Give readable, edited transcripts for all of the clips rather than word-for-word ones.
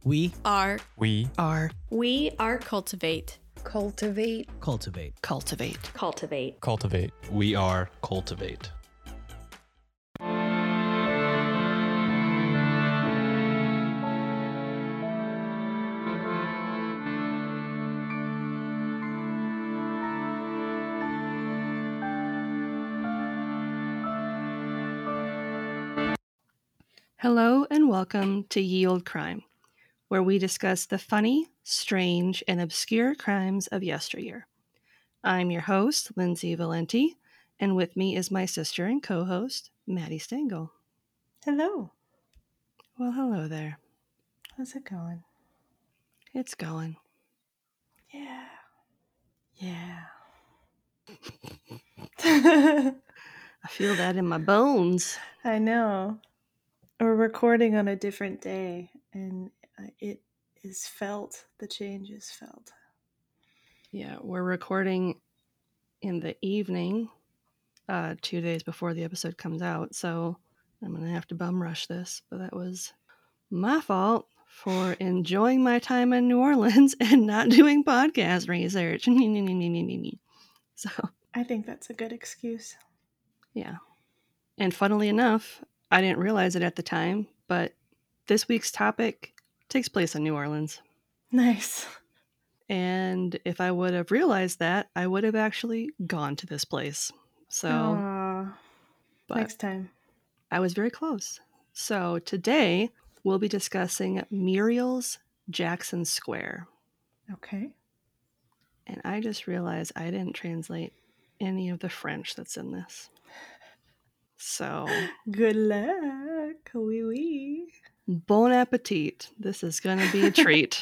We are cultivate. Cultivate. cultivate. Cultivate. Cultivate. Cultivate. We are cultivate. Hello and welcome to Ye Olde Crime, where we discuss the funny, strange, and obscure crimes of yesteryear. I'm your host, Lindsay Valenti, and with me is my sister and co-host, Maddie Stengel. Hello. Well, hello there. How's it going? It's going. Yeah. I feel that in my bones. I know. We're recording on a different day, and it is felt. The change is felt. Yeah, we're recording in the evening, 2 days before the episode comes out, so I'm going to have to bum rush this, but that was my fault for enjoying my time in New Orleans and not doing podcast research. So, I think that's a good excuse. yeah. And funnily enough, I didn't realize it at the time, but this week's topic takes place in New Orleans. Nice. And if I would have realized that, I would have actually gone to this place. So, but next time. I was very close. So today we'll be discussing Muriel's Jackson Square. Okay. And I just realized I didn't translate any of the French that's in this. So, Good luck. Oui, oui. bon appetit. This is going to be a treat.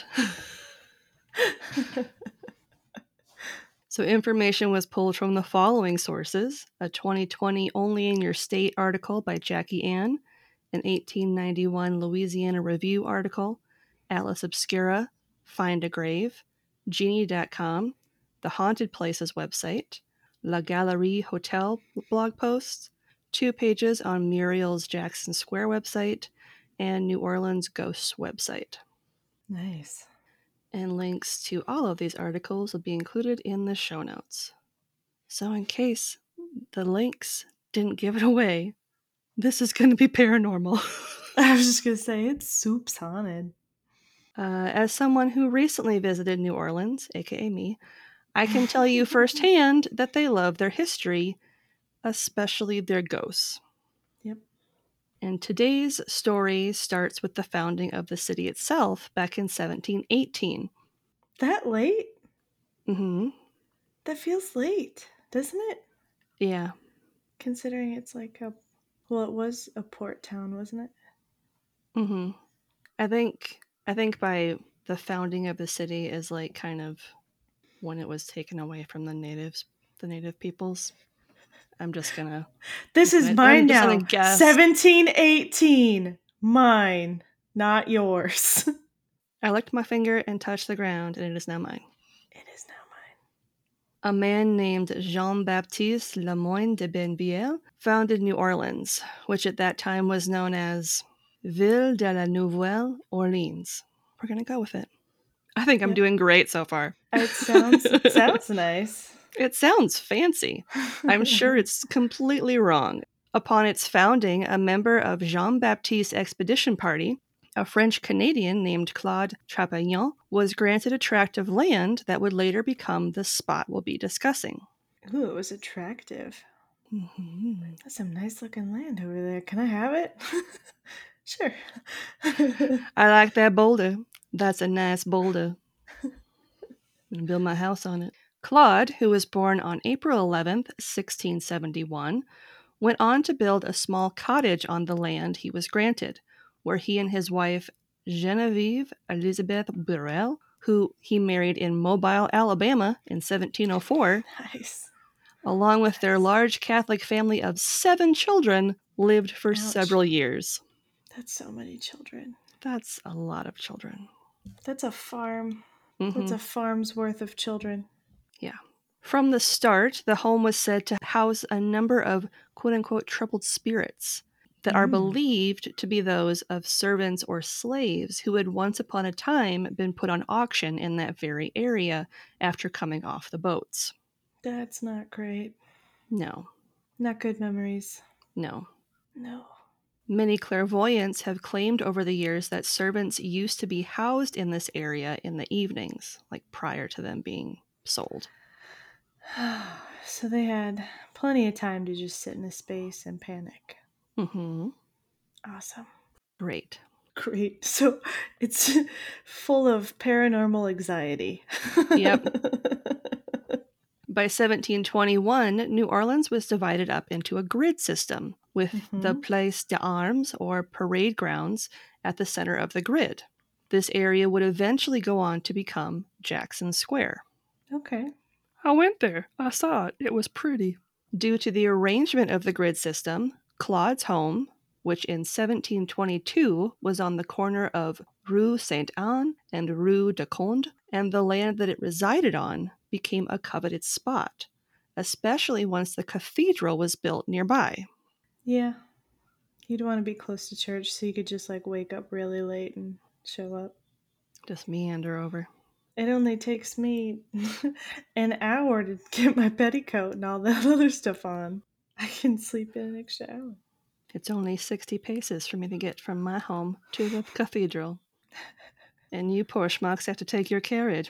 So information was pulled from the following sources: a 2020 Only in Your State article by Jackie Ann, an 1891 Louisiana Review article, Atlas Obscura, Find a Grave, Genie.com, the Haunted Places website, La Galerie Hotel blog posts, 2 pages on Muriel's Jackson Square website, and New Orleans Ghosts website. Nice. And links to all of these articles will be included in the show notes. So in case the links didn't give it away, this is going to be paranormal. I was just going to say, it's Soup's haunted. As someone who recently visited New Orleans, aka me, I can tell you firsthand that they love their history, especially their ghosts. Yep. And today's story starts with the founding of the city itself back in 1718. That late? Mm-hmm. That feels late, doesn't it? Yeah. Considering it's like it was a port town, wasn't it? Mm-hmm. I think by the founding of the city is like kind of when it was taken away from the native peoples. I'm just gonna. This is mine now. 1718. Mine, not yours. I licked my finger and touched the ground, and it is now mine. It is now mine. A man named Jean-Baptiste Lemoyne de Benvielle founded New Orleans, which at that time was known as Ville de la Nouvelle Orleans. We're gonna go with it. I think I'm doing great so far. It sounds nice. It sounds fancy. I'm sure it's completely wrong. Upon its founding, a member of Jean-Baptiste's expedition party, a French-Canadian named Claude Trapagnon, was granted a tract of land that would later become the spot we'll be discussing. Ooh, it was attractive. Mm-hmm. That's some nice-looking land over there. Can I have it? Sure. I like that boulder. That's a nice boulder. I'm going to build my house on it. Claude, who was born on April 11th, 1671, went on to build a small cottage on the land he was granted, where he and his wife, Genevieve Elizabeth Burrell, who he married in Mobile, Alabama in 1704, nice. along with their large Catholic family of 7 children, lived for several years. That's so many children. That's a lot of children. That's a farm. Mm-hmm. That's a farm's worth of children. Yeah. From the start, the home was said to house a number of quote-unquote troubled spirits. that are believed to be those of servants or slaves who had once upon a time been put on auction in that very area after coming off the boats. That's not great. No, Not good memories. no. No. Many clairvoyants have claimed over the years that servants used to be housed in this area in the evenings, like prior to them being sold. So they had plenty of time to just sit in a space and panic. Mm-hmm. Awesome. Great. Great. So it's full of paranormal anxiety. Yep. By 1721, New Orleans was divided up into a grid system with the Place d'Armes, or parade grounds, at the center of the grid. This area would eventually go on to become Jackson Square. Okay. I went there. I saw it. It was pretty. Due to the arrangement of the grid system, Claude's home, which in 1722 was on the corner of Rue Sainte-Anne and Rue de Conde, and the land that it resided on, became a coveted spot, especially once the cathedral was built nearby. Yeah. You'd want to be close to church so you could just like wake up really late and show up. Just meander over. It only takes me an hour to get my petticoat and all that other stuff on. I can sleep in an extra hour. It's only 60 paces for me to get from my home to the cathedral. And you poor schmucks have to take your carriage.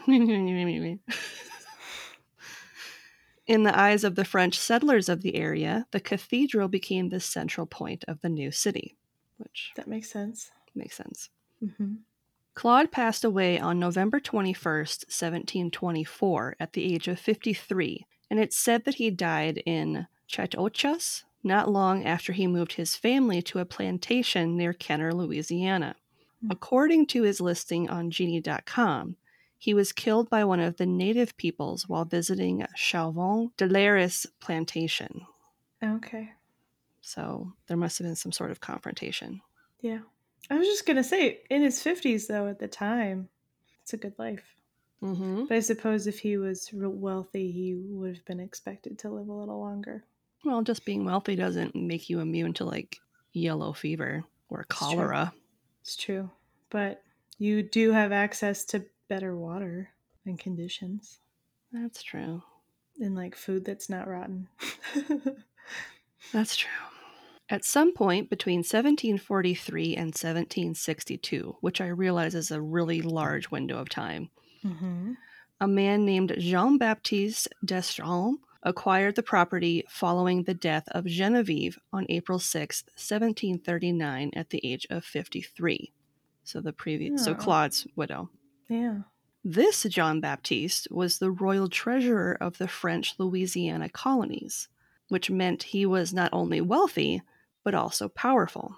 In the eyes of the French settlers of the area, the cathedral became the central point of the new city, which That makes sense. makes sense. Mm-hmm. Claude passed away on November 21st, 1724, at the age of 53, and it's said that he died in Chateauchas not long after he moved his family to a plantation near Kenner, Louisiana. According to his listing on Genie.com, he was killed by one of the native peoples while visiting Chauvin de l'Aris plantation. Okay. So there must have been some sort of confrontation. Yeah. I was just going to say, in his 50s, though, at the time, it's a good life. Mm-hmm. But I suppose if he was real wealthy, he would have been expected to live a little longer. Well, just being wealthy doesn't make you immune to, like, yellow fever or cholera. It's true. But you do have access to better water and conditions. That's true. And, like, food that's not rotten. That's true. At some point between 1743 and 1762, which I realize is a really large window of time, a man named Jean-Baptiste d'Estrehan acquired the property following the death of Genevieve on April 6, 1739, at the age of 53. So so Claude's widow. Yeah. This Jean-Baptiste was the royal treasurer of the French Louisiana colonies, which meant he was not only wealthy, but also powerful.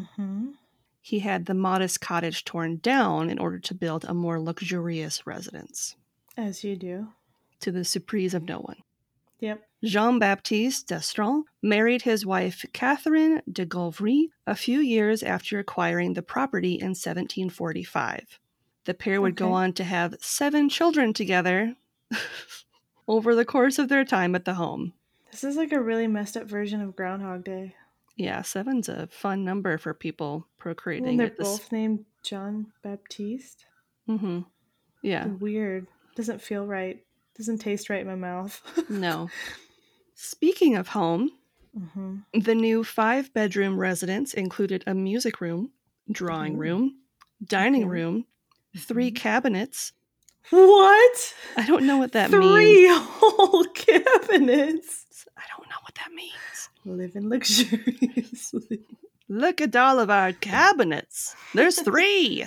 He had the modest cottage torn down in order to build a more luxurious residence. As you do. To the surprise of no one. Yep. Jean-Baptiste d'Estrehan married his wife Catherine de Gauvry a few years after acquiring the property in 1745. The pair would go on to have 7 children together over the course of their time at the home. This is like a really messed up version of Groundhog Day. Yeah, 7's a fun number for people procreating. And they're both named John Baptiste. Mm-hmm. Yeah. Weird. Doesn't feel right. Doesn't taste right in my mouth. No. Speaking of home, the new 5-bedroom residence included a music room, drawing room, dining room, 3 cabinets. What? I don't know what that 3 means. whole cabinets. I don't know what that means. Living luxuriously. Look at all of our cabinets. There's 3.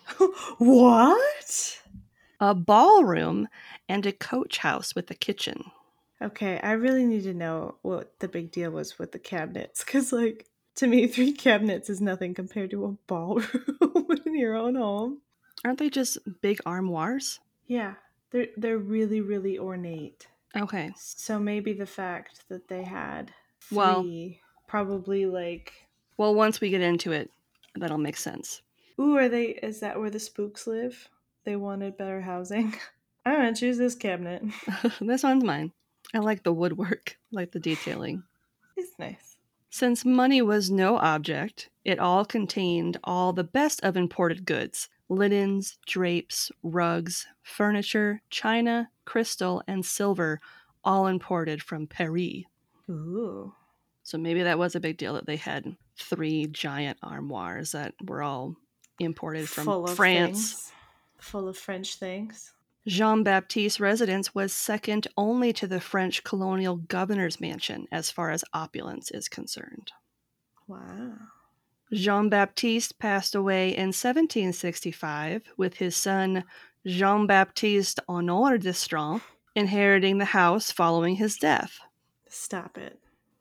What? A ballroom and a coach house with a kitchen. Okay, I really need to know what the big deal was with the cabinets. Because, like, to me, 3 cabinets is nothing compared to a ballroom in your own home. Aren't they just big armoires? Yeah, they're really, really ornate. Okay. So maybe the fact that they had 3 probably like... Well, once we get into it, that'll make sense. Ooh, is that where the spooks live? They wanted better housing. I'm gonna choose this cabinet. This one's mine. I like the woodwork. I like the detailing. It's nice. Since money was no object, it all contained all the best of imported goods: linens, drapes, rugs, furniture, china, crystal, and silver, all imported from Paris. Ooh. So maybe that was a big deal that they had 3 giant armoires that were all imported from Full of France. things. Full of French things. Jean-Baptiste's residence was second only to the French colonial governor's mansion as far as opulence is concerned. Wow. Jean-Baptiste passed away in 1765 with his son Jean-Baptiste Honore d'Estran inheriting the house following his death. Stop it.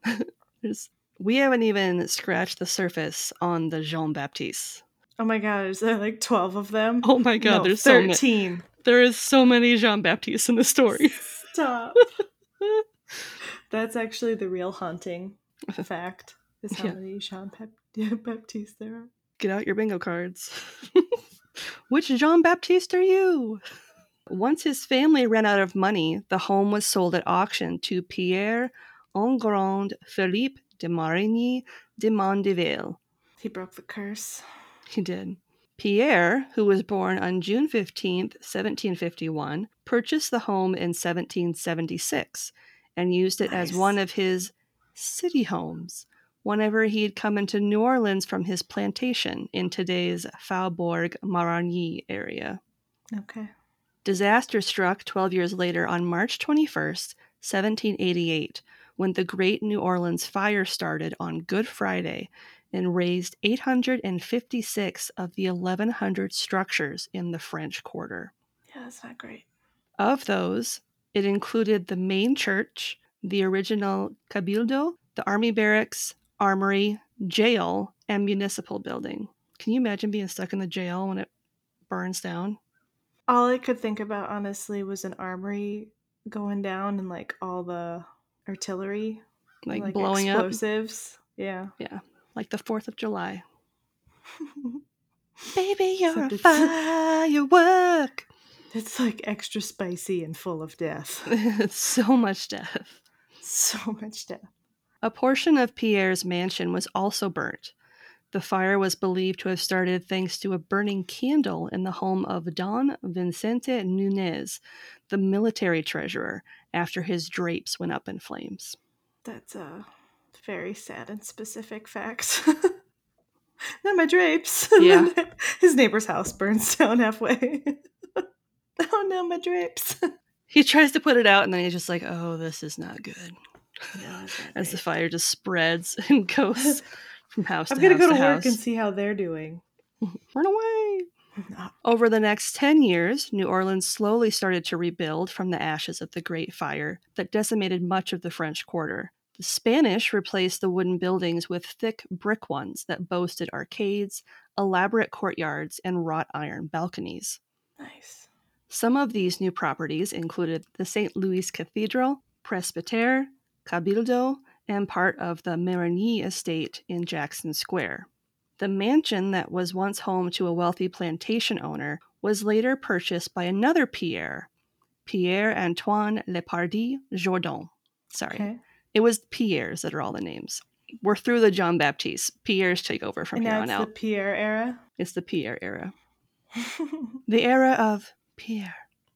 We haven't even scratched the surface on the Jean-Baptiste. Oh my god, is there like 12 of them? Oh my god, No, there's 13. so many. There is so many Jean-Baptistes in the story. Stop. That's actually the real haunting fact, is how many Jean-Baptistes there are. Get out your bingo cards. Which Jean-Baptiste are you? Once his family ran out of money, the home was sold at auction to Pierre Engrand Philippe de Marigny de Mondeville. He broke the curse. He did. Pierre, who was born on June 15th, 1751, purchased the home in 1776 and used it as one of his city homes whenever he'd come into New Orleans from his plantation in today's Faubourg-Marigny area. Okay. Disaster struck 12 years later on March 21st, 1788, when the Great New Orleans Fire started on Good Friday and razed 856 of the 1,100 structures in the French Quarter. Yeah, that's not great. Of those, it included the main church, the original Cabildo, the army barracks, armory, jail, and municipal building. Can you imagine being stuck in the jail when it burns down? All I could think about, honestly, was an armory going down and like all the artillery, like blowing explosives. Up. Yeah. Yeah. Like the 4th of July. Baby, you're a firework. It's like extra spicy and full of death. So much death. So much death. A portion of Pierre's mansion was also burnt. The fire was believed to have started thanks to a burning candle in the home of Don Vicente Nunez, the military treasurer, after his drapes went up in flames. That's a very sad and specific fact. Not my drapes. Yeah. His neighbor's house burns down halfway. Oh no, my drapes. He tries to put it out and then he's just like, oh, this is not good. No, as the fire just spreads and goes from house to house. I'm going to go to work and see how they're doing. Run away. No. Over the next 10 years, New Orleans slowly started to rebuild from the ashes of the Great Fire that decimated much of the French Quarter. The Spanish replaced the wooden buildings with thick brick ones that boasted arcades, elaborate courtyards, and wrought iron balconies. Nice. Some of these new properties included the St. Louis Cathedral, Presbytère, Cabildo, and part of the Marigny estate in Jackson Square. The mansion that was once home to a wealthy plantation owner was later purchased by another Pierre, Pierre-Antoine Lepardie Jourdan. Sorry. Okay. It was Pierres that are all the names. We're through the Jean-Baptistes. Pierres take over from here on out. It's the Pierre era? It's the Pierre era. The era of Pierre.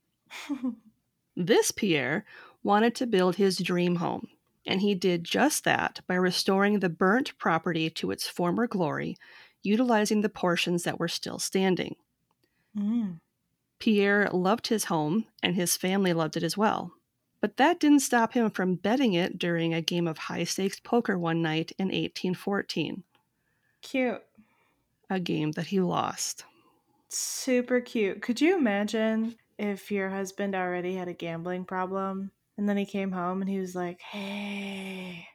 This Pierre wanted to build his dream home, and he did just that by restoring the burnt property to its former glory, utilizing the portions that were still standing. Pierre loved his home, and his family loved it as well. But that didn't stop him from betting it during a game of high-stakes poker one night in 1814. Cute. A game that he lost. Super cute. Could you imagine if your husband already had a gambling problem and then he came home and he was like, hey,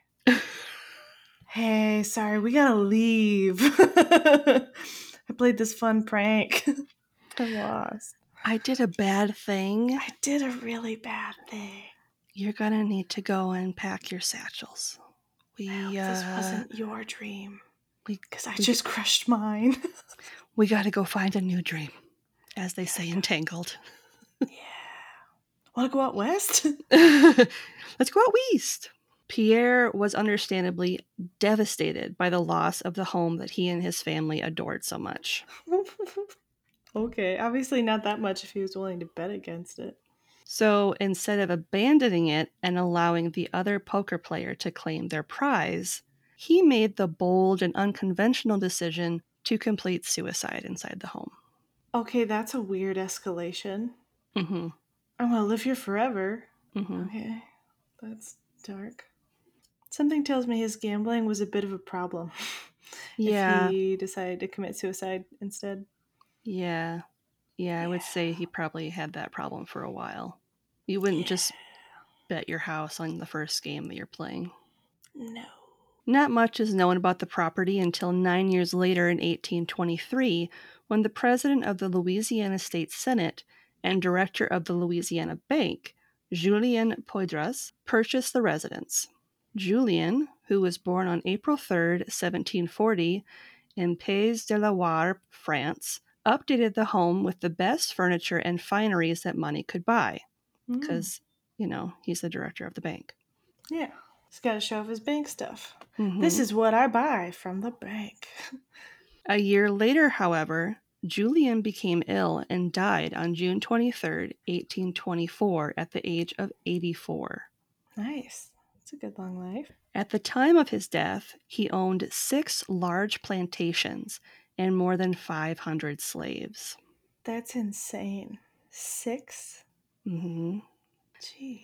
sorry, we gotta leave. I played this fun prank. I lost. I did a bad thing. I did a really bad thing. You're gonna need to go and pack your satchels. This wasn't your dream. Because I just crushed mine. We gotta go find a new dream, as they say in Tangled. Yeah. Want to go out west? Let's go out west. Pierre was understandably devastated by the loss of the home that he and his family adored so much. Okay, obviously not that much if he was willing to bet against it. So instead of abandoning it and allowing the other poker player to claim their prize, he made the bold and unconventional decision to complete suicide inside the home. Okay, that's a weird escalation. Mm-hmm. I'm gonna live here forever. Mm-hmm. Okay, that's dark. Something tells me his gambling was a bit of a problem. Yeah. If he decided to commit suicide instead. Yeah. Yeah, I would say he probably had that problem for a while. You wouldn't just bet your house on the first game that you're playing. No. Not much is known about the property until 9 years later in 1823, when the president of the Louisiana State Senate and director of the Louisiana Bank, Julien Poydras, purchased the residence. Julien, who was born on April 3rd, 1740, in Pays de la Loire, France, updated the home with the best furniture and fineries that money could buy. Because, he's the director of the bank. Yeah. He's got to show off his bank stuff. Mm-hmm. This is what I buy from the bank. A year later, however, Julien became ill and died on June 23rd, 1824, at the age of 84. Nice. That's a good long life. At the time of his death, he owned 6 large plantations and more than 500 slaves. That's insane. 6? Mm-hmm. Jeez.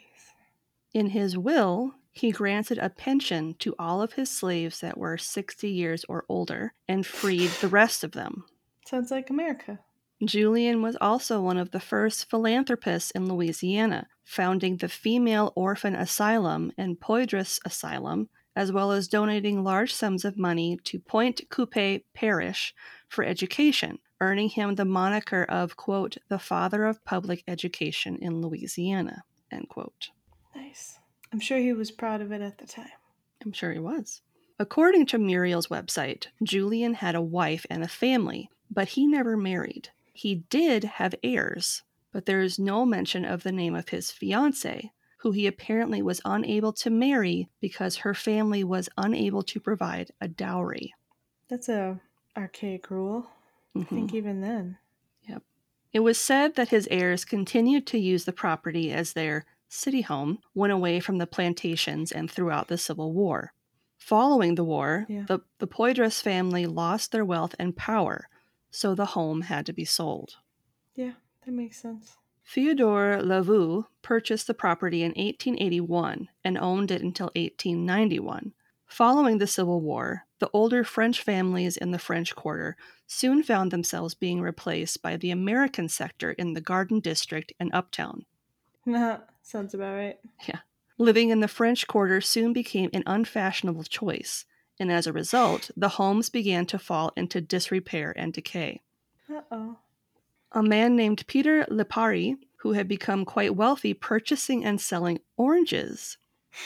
In his will, he granted a pension to all of his slaves that were 60 years or older and freed the rest of them. Sounds like America. Julien was also one of the first philanthropists in Louisiana, founding the Female Orphan Asylum and Poydras Asylum, as well as donating large sums of money to Pointe-Coupée Parish for education, earning him the moniker of, quote, the father of public education in Louisiana, end quote. Nice. I'm sure he was proud of it at the time. I'm sure he was. According to Muriel's website, Julien had a wife and a family, but he never married. He did have heirs, but there is no mention of the name of his fiancée, who he apparently was unable to marry because her family was unable to provide a dowry. That's a archaic rule. I think even then. Yep. It was said that his heirs continued to use the property as their city home, went away from the plantations and throughout the Civil War. Following the war, the Poydras family lost their wealth and power, so the home had to be sold. Yeah, that makes sense. Theodore Lavaux purchased the property in 1881 and owned it until 1891. Following the Civil War, the older French families in the French Quarter soon found themselves being replaced by the American sector in the Garden District and Uptown. Nah, sounds about right. Yeah. Living in the French Quarter soon became an unfashionable choice, and as a result, the homes began to fall into disrepair and decay. Uh-oh. A man named Peter Lepari, who had become quite wealthy purchasing and selling oranges,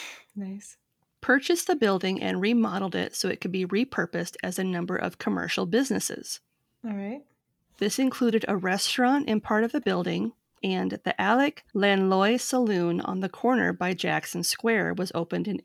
Nice. purchased the building and remodeled it so it could be repurposed as a number of commercial businesses. All right. This included a restaurant in part of the building, and the Alec Lanloy Saloon on the corner by Jackson Square was opened in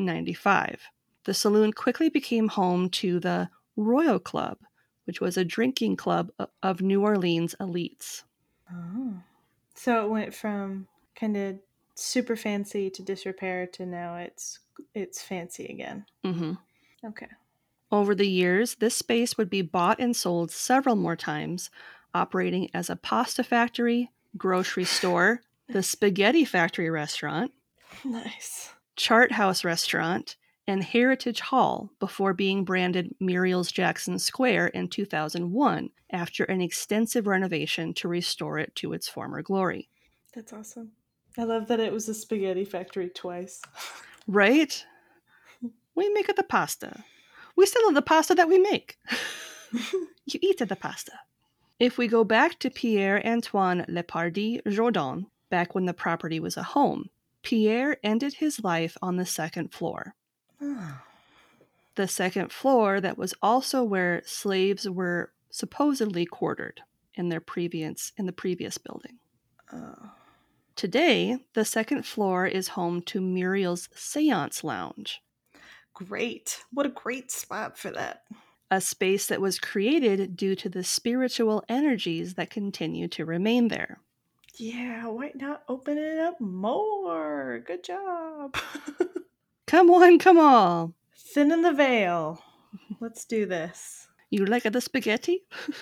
1895. The saloon quickly became home to the Royal Club, which was a drinking club of New Orleans elites. Oh. So it went from kind of super fancy to disrepair to now it's fancy again. Mm-hmm. Okay. Over the years, this space would be bought and sold several more times, operating as a pasta factory, grocery store, the Spaghetti Factory restaurant, Nice. Chart House restaurant, and Heritage Hall before being branded Muriel's Jackson Square in 2001 after an extensive renovation to restore it to its former glory. That's awesome. I love that it was a spaghetti factory twice. Right? We make it the pasta. We still have the pasta that we make. You eat the pasta. If we go back to Pierre-Antoine Lepardie Jourdan, back when the property was a home, Pierre ended his life on the second floor. Oh. The second floor that was also where slaves were supposedly quartered in the previous building. Oh. Today, the second floor is home to Muriel's Seance Lounge, Great. What a great spot for that. a space that was created due to the spiritual energies that continue to remain there. Yeah, why not open it up more? Good job. Come one, come all. Thin the veil. Let's do this. You like the spaghetti?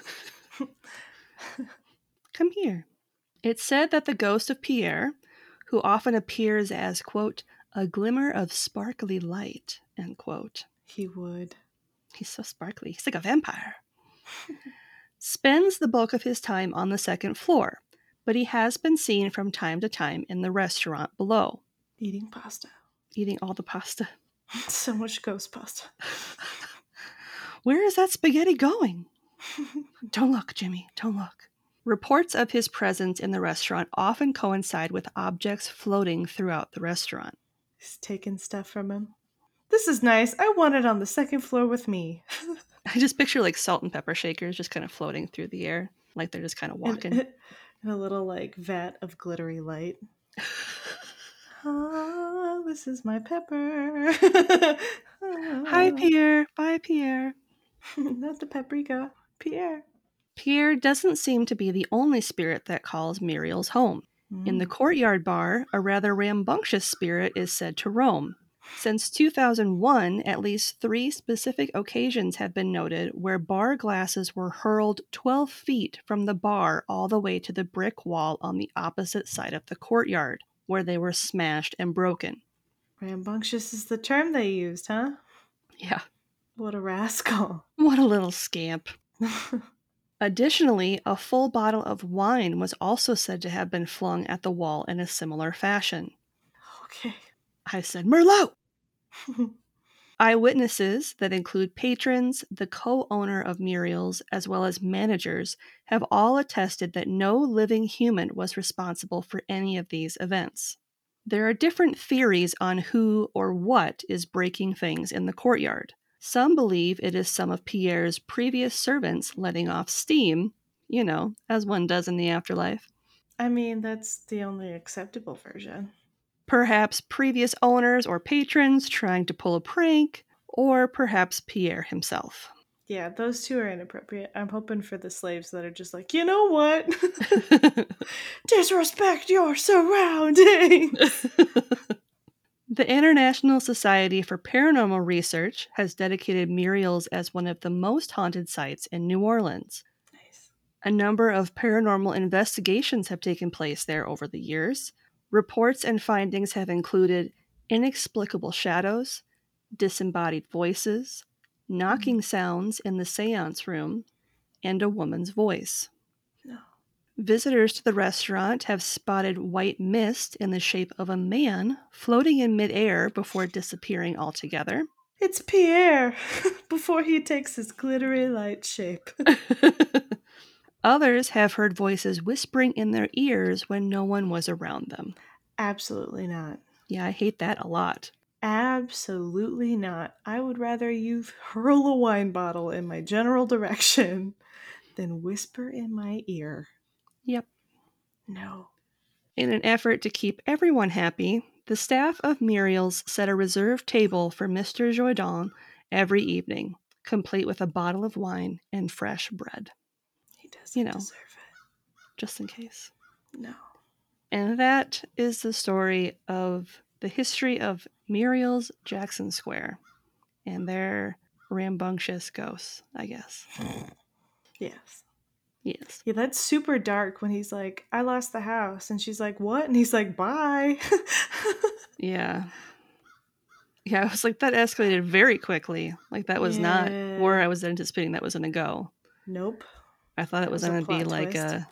Come here. It's said that the ghost of Pierre, who often appears as, quote, a glimmer of sparkly light, end quote. He would. He's so sparkly. He's like a vampire. Spends the bulk of his time on the second floor, but he has been seen from time to time in the restaurant below. Eating pasta. Eating all the pasta. So much ghost pasta. Where is that spaghetti going? Don't look, Jimmy. Don't look. Reports of his presence in the restaurant often coincide with objects floating throughout the restaurant. He's taking stuff from him. This is nice. I want it on the second floor with me. I just picture like salt and pepper shakers just kind of floating through the air, like they're just kind of walking. And a little like vat of glittery light. Oh, this is my pepper. Hi, Pierre. Bye, Pierre. Not the paprika. Pierre. Pierre doesn't seem to be the only spirit that calls Muriel's home. In the courtyard bar, a rather rambunctious spirit is said to roam. Since 2001, at least 3 specific occasions have been noted where bar glasses were hurled 12 feet from the bar all the way to the brick wall on the opposite side of the courtyard, where they were smashed and broken. Rambunctious is the term they used, huh? Yeah. What a rascal. What a little scamp. Additionally, a full bottle of wine was also said to have been flung at the wall in a similar fashion. Okay. I said, Merlot! Eyewitnesses that include patrons, the co-owner of Muriel's, as well as managers, have all attested that no living human was responsible for any of these events. There are different theories on who or what is breaking things in the courtyard. Some believe it is some of Pierre's previous servants letting off steam, you know, as one does in the afterlife. I mean, that's the only acceptable version. Perhaps previous owners or patrons trying to pull a prank, or perhaps Pierre himself. Yeah, those two are inappropriate. I'm hoping for the slaves that are just like, you know what? Disrespect your surroundings. The International Society for Paranormal Research has dedicated Muriel's as one of the most haunted sites in New Orleans. Nice. A number of paranormal investigations have taken place there over the years. Reports and findings have included inexplicable shadows, disembodied voices, knocking sounds in the seance room, and a woman's voice. No. Visitors to the restaurant have spotted white mist in the shape of a man floating in midair before disappearing altogether. It's Pierre before he takes his glittery light shape. Others have heard voices whispering in their ears when no one was around them. Absolutely not. Yeah, I hate that a lot. Absolutely not. I would rather you hurl a wine bottle in my general direction than whisper in my ear. Yep. No. In an effort to keep everyone happy, the staff of Muriel's set a reserved table for Mr. Jourdan every evening, complete with a bottle of wine and fresh bread. He doesn't deserve it. Just in case. No. And that is the story of the history of Muriel's Jackson Square and their rambunctious ghosts, I guess. Yes. Yes. Yeah, that's super dark when he's like, I lost the house. And she's like, what? And he's like, bye. Yeah. Yeah, I was like, that escalated very quickly. Like, that was not where I was anticipating that was going to go. Nope. I thought it was going to be like twist.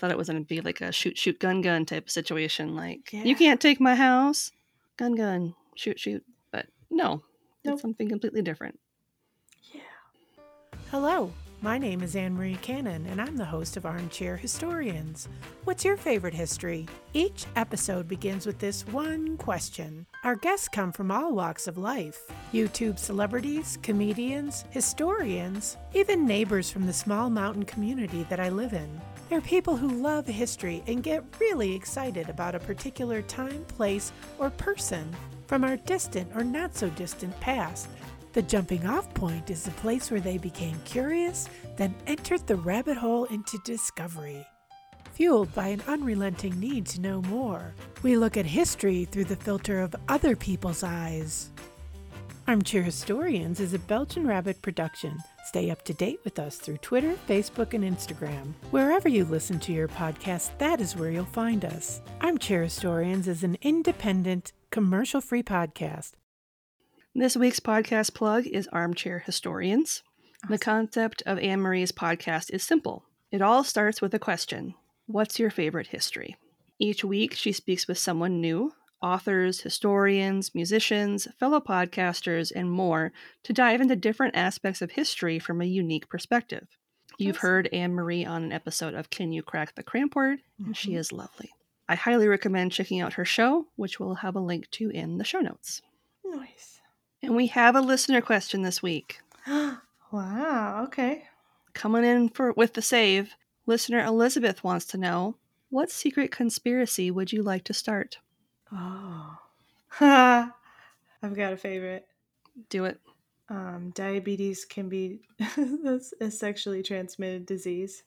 a shoot, gun type of situation. Like, you can't take my house. Gun, shoot. But no, Nope. It's something completely different. Yeah. Hello, my name is Anne-Marie Cannon, and I'm the host of Armchair Historians. What's your favorite history? Each episode begins with this one question. Our guests come from all walks of life. YouTube celebrities, comedians, historians, even neighbors from the small mountain community that I live in. They're people who love history and get really excited about a particular time, place, or person from our distant or not so distant past. The jumping off point is the place where they became curious, then entered the rabbit hole into discovery. Fueled by an unrelenting need to know more, we look at history through the filter of other people's eyes. Armchair Historians is a Belgian Rabbit production. Stay up to date with us through Twitter, Facebook, and Instagram. Wherever you listen to your podcast, that is where you'll find us. Armchair Historians is an independent, commercial-free podcast. This week's podcast plug is Armchair Historians. Awesome. The concept of Anne-Marie's podcast is simple. It all starts with a question. What's your favorite history? Each week, she speaks with someone new, authors, historians, musicians, fellow podcasters, and more, to dive into different aspects of history from a unique perspective. You've heard Anne-Marie on an episode of Can You Crack the Cramp Word? And she is lovely. I highly recommend checking out her show, which we'll have a link to in the show notes. Nice. And we have a listener question this week. Wow, okay. Coming in with the save, listener Elizabeth wants to know, what secret conspiracy would you like to start? Oh. I've got a favorite. Do it. Diabetes can be a sexually transmitted disease.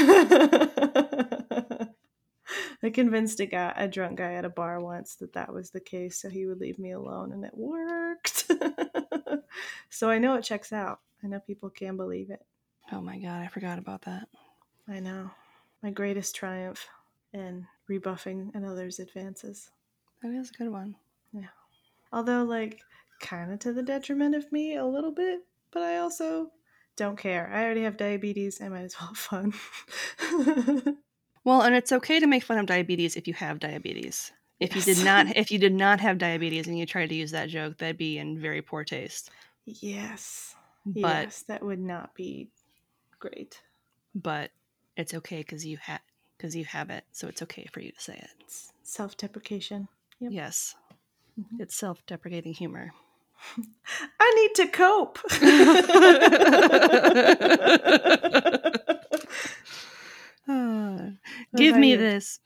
I convinced a drunk guy at a bar once that was the case, so he would leave me alone, and it worked. So I know it checks out. I know people can believe it. Oh my God, I forgot about that. I know. My greatest triumph in rebuffing another's advances. That is a good one. Yeah. Although, kind of to the detriment of me a little bit, but I also don't care. I already have diabetes. I might as well have fun. Well, and it's okay to make fun of diabetes if you have diabetes. If you did not have diabetes and you tried to use that joke, that'd be in very poor taste. Yes. But, yes, that would not be great. But it's okay because you have it, so it's okay for you to say it. It's self-deprecation. Yep. Yes. Mm-hmm. It's self-deprecating humor. I need to cope. Give me this.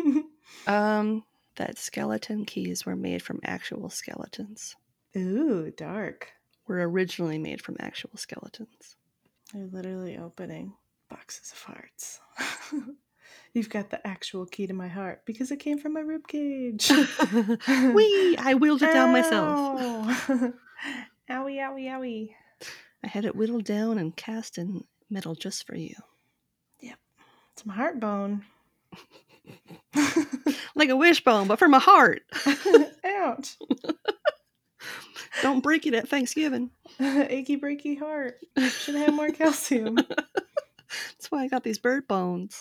That skeleton keys were made from actual skeletons. Ooh, dark. Were originally made from actual skeletons. They're literally opening boxes of hearts. You've got the actual key to my heart because it came from my ribcage. Whee! I wheeled it down myself. Owie, owie, owie. I had it whittled down and cast in metal just for you. Yep. It's my heart bone. Like a wishbone, but for my heart. Ouch. Don't break it at Thanksgiving. Achy breaky heart. Should have more calcium. That's why I got these bird bones.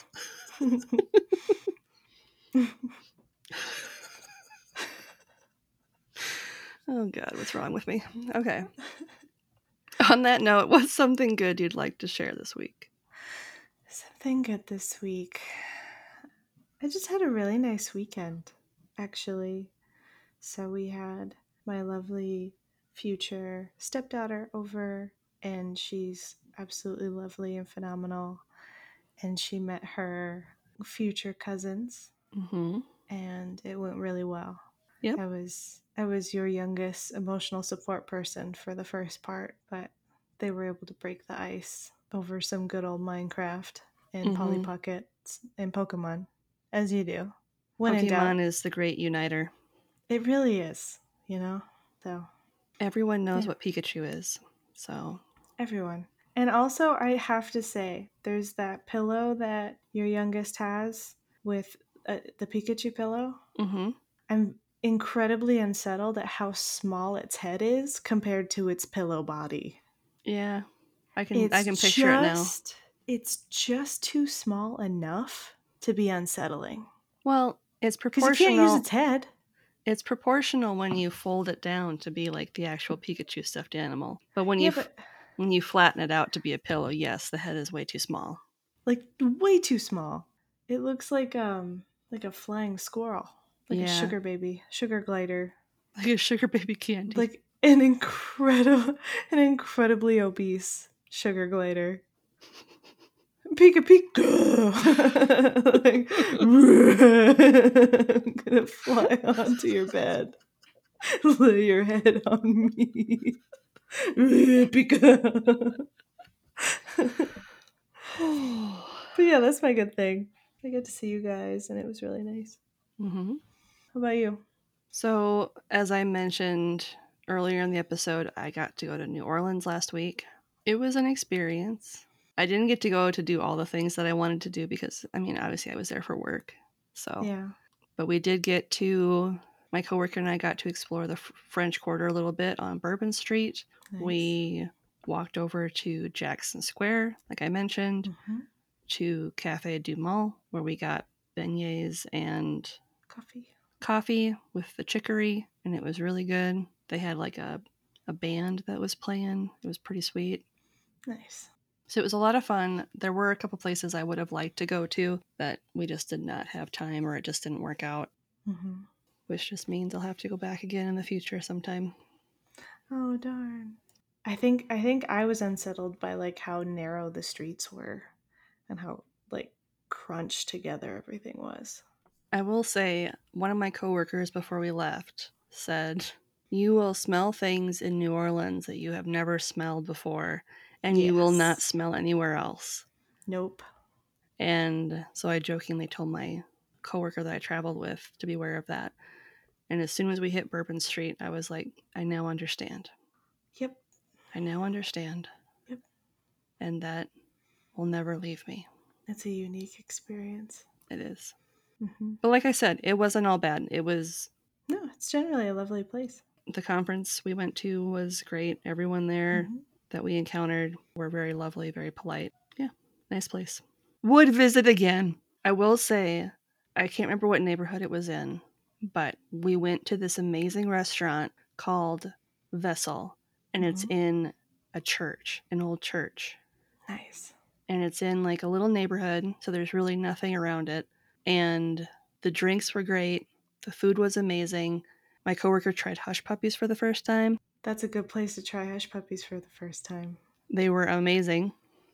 Oh God, what's wrong with me? Okay. On that note, what's something good you'd like to share this week? Something good this week. I just had a really nice weekend, actually. So we had my lovely future stepdaughter over, and she's absolutely lovely and phenomenal. And she met her future cousins, and it went really well. Yep. I was your youngest emotional support person for the first part, but they were able to break the ice over some good old Minecraft and Polly Pockets and Pokemon, as you do. When Pokemon is the great uniter. It really is, So everyone knows what Pikachu is, so everyone. And also, I have to say, there's that pillow that your youngest has with the Pikachu pillow. Mm-hmm. I'm incredibly unsettled at how small its head is compared to its pillow body. Yeah, I can picture it now. It's just too small enough to be unsettling. Well, it's proportional. Because you can't use its head. It's proportional when you fold it down to be like the actual Pikachu stuffed animal. But when you flatten it out to be a pillow, yes, the head is way too small. Like way too small. It looks like a flying squirrel, like a sugar glider, like a sugar baby candy, like an incredibly obese sugar glider. Pika Pika. Like, I'm gonna fly onto your bed. Lay your head on me. Pika. But yeah, that's my good thing. I get to see you guys, and it was really nice. Mm-hmm. How about you? So, as I mentioned earlier in the episode, I got to go to New Orleans last week. It was an experience. I didn't get to go to do all the things that I wanted to do because, I mean, obviously I was there for work. So, Yeah. but we did get to, my coworker and I got to explore the French Quarter a little bit on Bourbon Street. Nice. We walked over to Jackson Square, like I mentioned, to Café du Mall, where we got beignets and coffee with the chicory, and it was really good. They had like a band that was playing. It was pretty sweet. Nice. So it was a lot of fun. There were a couple places I would have liked to go to that we just did not have time, or it just didn't work out, which just means I'll have to go back again in the future sometime. Oh darn. I think I was unsettled by like how narrow the streets were and how like crunched together everything was. I will say, one of my coworkers before we left said, "You will smell things in New Orleans that you have never smelled before, and you will not smell anywhere else." Nope. And so I jokingly told my coworker that I traveled with to be aware of that. And as soon as we hit Bourbon Street, I was like, I now understand. Yep. I now understand. Yep. And that will never leave me. It's a unique experience. It is. But like I said, it wasn't all bad. It was... No, it's generally a lovely place. The conference we went to was great. Everyone there that we encountered were very lovely, very polite. Yeah, nice place. Would visit again. I will say, I can't remember what neighborhood it was in, but we went to this amazing restaurant called Vessel, and it's in a church, an old church. Nice. And it's in like a little neighborhood, so there's really nothing around it. And the drinks were great. The food was amazing. My coworker tried hush puppies for the first time. That's a good place to try hush puppies for the first time. They were amazing.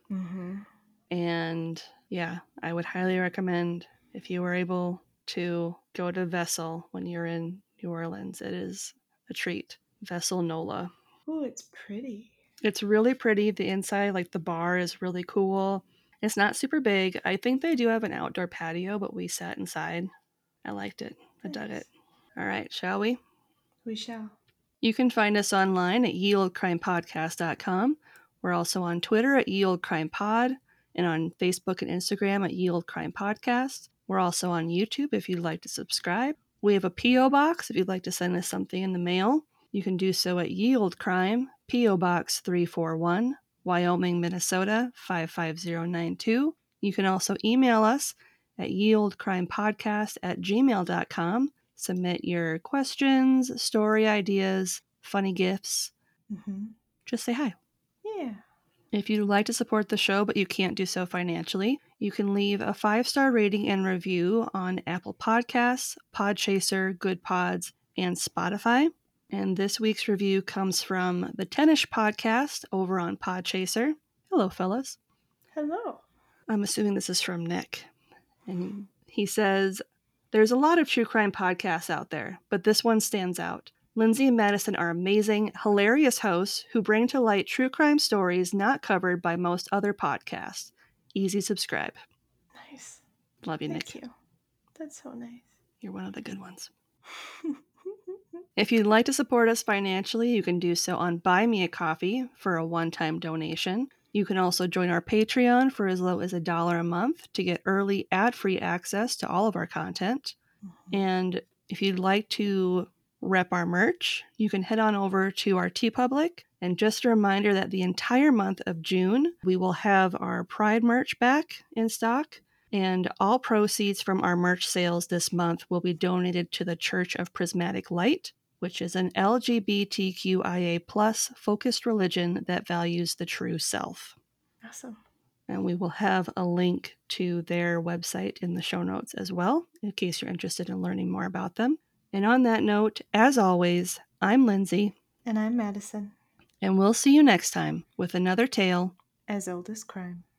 And yeah, I would highly recommend if you were able to go to Vessel when you're in New Orleans. It is a treat. Vessel Nola. Oh, it's pretty. It's really pretty. The inside, like the bar, is really cool. It's not super big. I think they do have an outdoor patio, but we sat inside. I liked it. I dug it. All right, shall we? We shall. You can find us online at yeoldecrimepodcast.com. We're also on Twitter at yeoldecrimepod and on Facebook and Instagram at yeoldecrimepodcast. We're also on YouTube if you'd like to subscribe. We have a P.O. Box if you'd like to send us something in the mail. You can do so at Ye Olde Crime, P.O. Box 341, Wyoming, Minnesota 55092. You can also email us at yeoldecrimepodcast@gmail.com. Submit your questions, story ideas, funny gifs. Just say hi. Yeah. If you'd like to support the show but you can't do so financially, you can leave a 5-star rating and review on Apple Podcasts, Podchaser, Good Pods, and Spotify. And this week's review comes from the Tennish Podcast over on Podchaser. Hello, fellas. Hello. I'm assuming this is from Nick. And he says, "There's a lot of true crime podcasts out there, but this one stands out. Lindsay and Madison are amazing, hilarious hosts who bring to light true crime stories not covered by most other podcasts. Easy subscribe." Nice. Love you, Nick. Thank you. That's so nice. You're one of the good ones. If you'd like to support us financially, you can do so on Buy Me a Coffee for a one-time donation. You can also join our Patreon for as low as $1 a month to get early ad-free access to all of our content. And if you'd like to rep our merch, you can head on over to our TeePublic. And just a reminder that the entire month of June, we will have our Pride merch back in stock. And all proceeds from our merch sales this month will be donated to the Church of Prismatic Light, which is an LGBTQIA+ focused religion that values the true self. Awesome. And we will have a link to their website in the show notes as well, in case you're interested in learning more about them. And on that note, as always, I'm Lindsay. And I'm Madison. And we'll see you next time with another tale as old as crime.